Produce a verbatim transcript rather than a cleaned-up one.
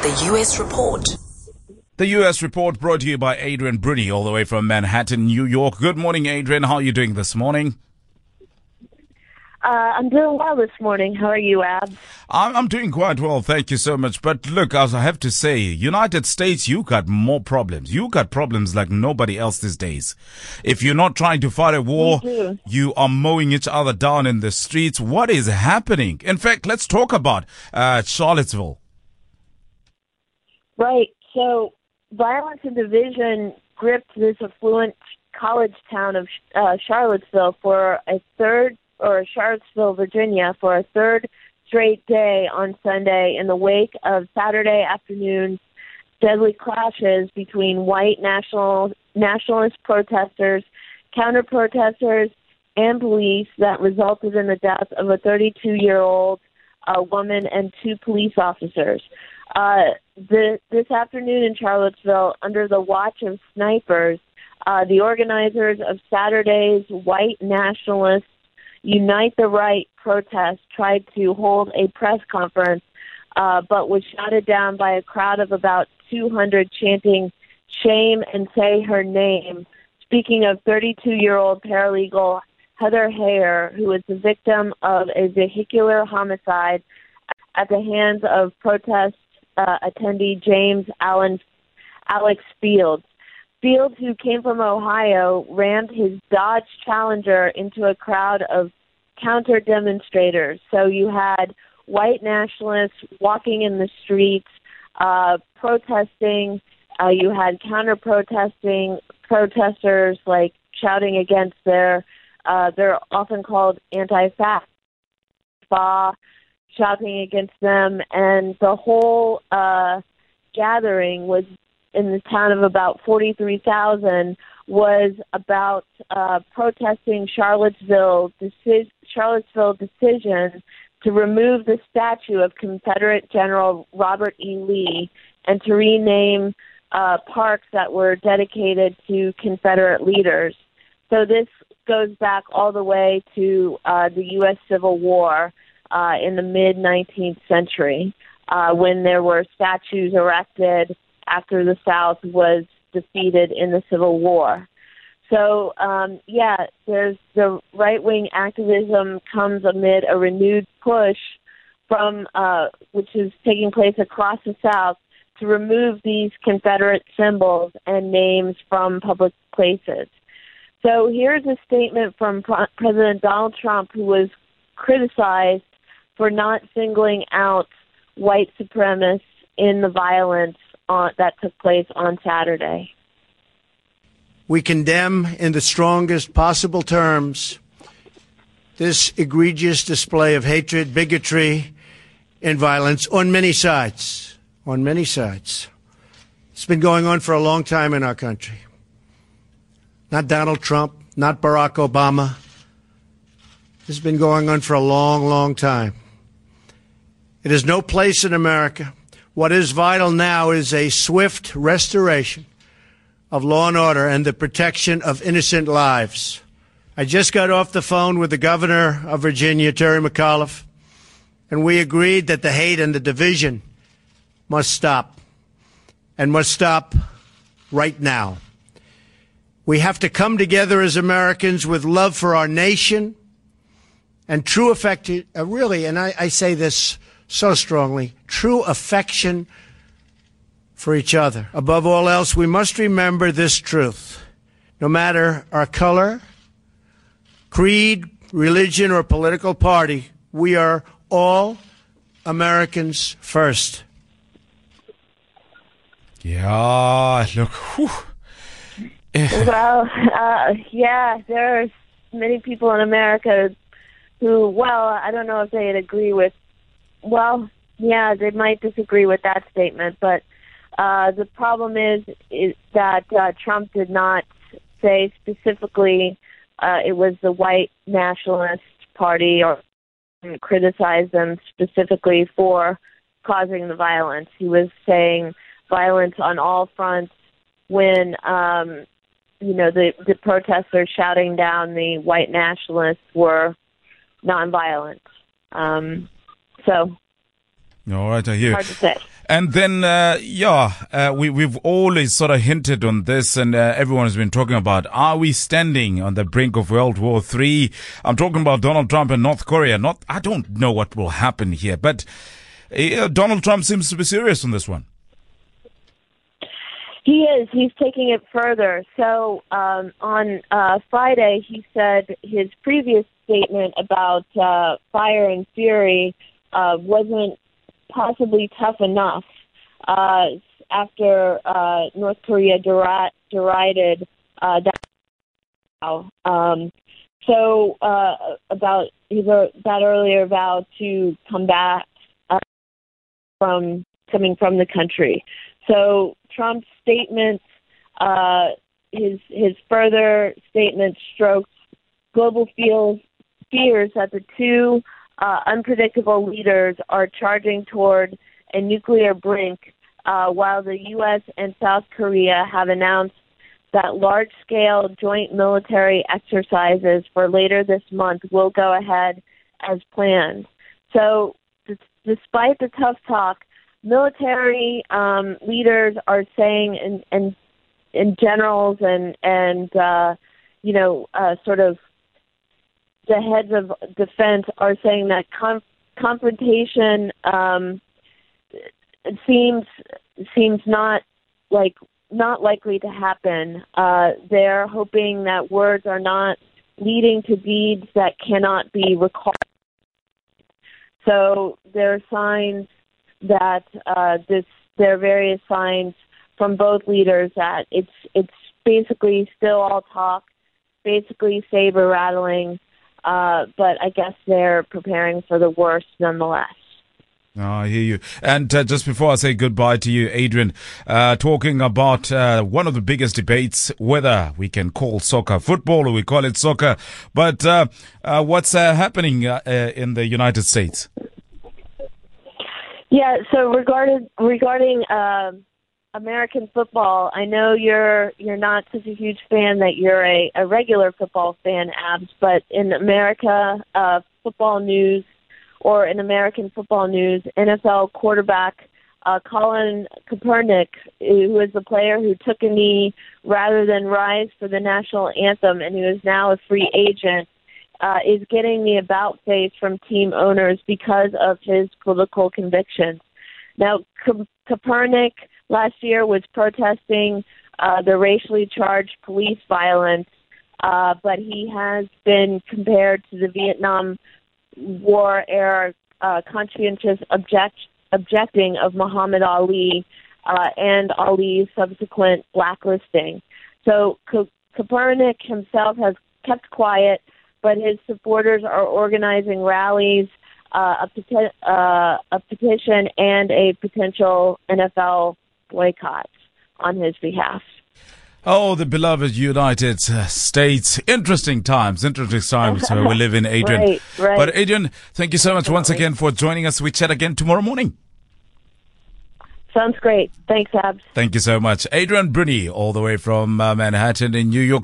The U S Report. The U S Report brought to you by Adrian Bruni, all the way from Manhattan, New York. Good morning, Adrian. How are you doing this morning? Uh, I'm doing well this morning. How are you, Ab? I'm, I'm doing quite well, thank you so much. But look, as I have to say, United States, you got more problems. You got problems like nobody else these days. If you're not trying to fight a war, you are mowing each other down in the streets. What is happening? In fact, let's talk about uh, Charlottesville. Right. So violence and division gripped this affluent college town of uh, Charlottesville for a third or Charlottesville, Virginia, for a third straight day on Sunday in the wake of Saturday afternoon's deadly clashes between white national nationalist protesters, counter-protesters, and police that resulted in the death of a thirty-two-year-old uh, woman and two police officers. Uh, the, this afternoon in Charlottesville, under the watch of snipers, uh, the organizers of Saturday's white nationalist Unite the Right protest tried to hold a press conference, uh, but was shouted down by a crowd of about two hundred chanting, "Shame and say her name." Speaking of thirty-two-year-old paralegal Heather Heyer, who was the victim of a vehicular homicide at the hands of protest uh, attendee James Allen Alex Fields. Fields, who came from Ohio, rammed his Dodge Challenger into a crowd of counter-demonstrators. So you had white nationalists walking in the streets, uh, protesting. Uh, you had counter-protesting protesters, like, shouting against their, uh, they're often called anti-fascist, shouting against them. And the whole uh, gathering was in the town of about forty-three thousand, was about uh, protesting Charlottesville deci- Charlottesville decision to remove the statue of Confederate General Robert E. Lee and to rename uh, parks that were dedicated to Confederate leaders. So this goes back all the way to uh, the U S Civil War uh, in the mid-nineteenth century, uh, when there were statues erected after the South was defeated in the Civil War. So, um, yeah, there's the right-wing activism comes amid a renewed push from, uh, which is taking place across the South, to remove these Confederate symbols and names from public places. So here's a statement from Pro- President Donald Trump, who was criticized for not singling out white supremacists in the violence on, that took place on Saturday. We condemn in the strongest possible terms this egregious display of hatred, bigotry, and violence on many sides, on many sides. It's been going on for a long time in our country. Not Donald Trump, not Barack Obama. This has been going on for a long, long time. It has no place in America. What is vital now is a swift restoration of law and order and the protection of innocent lives. I just got off the phone with the governor of Virginia, Terry McAuliffe, and we agreed that the hate and the division must stop, and must stop right now. We have to come together as Americans with love for our nation and true affection, uh, really, and I, I say this so strongly, true affection for each other. Above all else, we must remember this truth. No matter our color, creed, religion, or political party, we are all Americans first. Yeah, look. Whew. Well, uh, yeah, there are many people in America who, well, I don't know if they'd agree with, well, yeah, they might disagree with that statement, but uh, the problem is, is that uh, Trump did not say specifically uh, it was the white nationalist party or criticize them specifically for causing the violence. He was saying violence on all fronts when, um, you know, the, the protesters shouting down the white nationalists were nonviolent. Um, so, all right, I hear. Hard to say. And then, uh, yeah, uh, we, we've always sort of hinted on this, and uh, everyone has been talking about, are we standing on the brink of World War Three? I'm talking about Donald Trump and North Korea. Not, I don't know what will happen here, but uh, Donald Trump seems to be serious on this one. He is. He's taking it further. So um, on uh, Friday, he said his previous statement about uh, fire and fury uh, wasn't possibly tough enough uh, after uh, North Korea deri- derided uh, that. Um, so uh, about his uh, that earlier vow to combat uh, from coming from the country. So Trump's statements, uh, his his further statement strokes global feels, fears that the two uh, unpredictable leaders are charging toward a nuclear brink, uh, while the U S and South Korea have announced that large-scale joint military exercises for later this month will go ahead as planned. So d- despite the tough talk, military um, leaders are saying, and, and, and generals and, and uh, you know, uh, sort of the heads of defense are saying that com- confrontation um, seems seems not like not likely to happen. Uh, they're hoping that words are not leading to deeds that cannot be recalled. So there are signs that uh, this there are various signs from both leaders that it's it's basically still all talk, basically saber rattling, uh, but I guess they're preparing for the worst nonetheless. Oh, I hear you. And uh, just before I say goodbye to you, Adrian, uh, talking about uh, one of the biggest debates, whether we can call soccer football or we call it soccer, but uh, uh, what's uh, happening uh, uh, in the United States? Yeah, so regarding regarding uh, American football, I know you're you're not such a huge fan that you're a, a regular football fan, Abs, but in America, uh, football news, or in American football news, N F L quarterback uh, Colin Kaepernick, who is the player who took a knee rather than rise for the national anthem and who is now a free agent, uh, is getting the about face from team owners because of his political convictions. Now, Ka- Kaepernick last year was protesting uh, the racially charged police violence, uh, but he has been compared to the Vietnam War era uh, conscientious object, objecting of Muhammad Ali uh, and Ali's subsequent blacklisting. So Ka- Kaepernick himself has kept quiet, but his supporters are organizing rallies, uh, a, peti- uh, a petition, and a potential N F L boycott on his behalf. Oh, the beloved United States. Interesting times, interesting times where we live in, Adrian. Right, right. But Adrian, thank you so much once again for joining us. We chat again tomorrow morning. Sounds great. Thanks, Abs. Thank you so much. Adrian Bruni, all the way from uh, Manhattan in New York.